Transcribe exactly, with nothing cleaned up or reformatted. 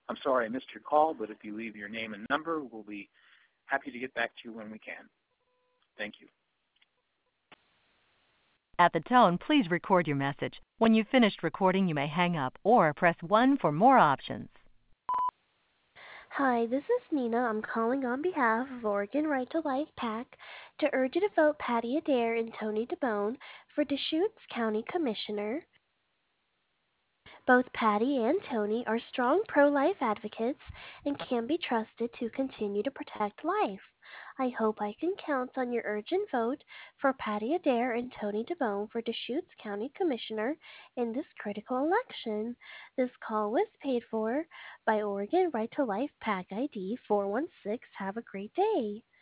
I'm sorry I missed your call, but if you leave your name and number, we'll be happy to get back to you when we can. Thank you. At the tone, please record your message. When you've finished recording, you may hang up or press one for more options. Hi, this is Nina. I'm calling on behalf of Oregon Right to Life PAC to urge you to vote Patty Adair and Tony DeBone for Deschutes County Commissioner. Both Patty and Tony are strong pro-life advocates and can be trusted to continue to protect life. I hope I can count on your urgent vote for Patty Adair and Tony DeBone for Deschutes County Commissioner in this critical election. This call was paid for by Oregon Right to Life PAC I D four one six. Have a great day.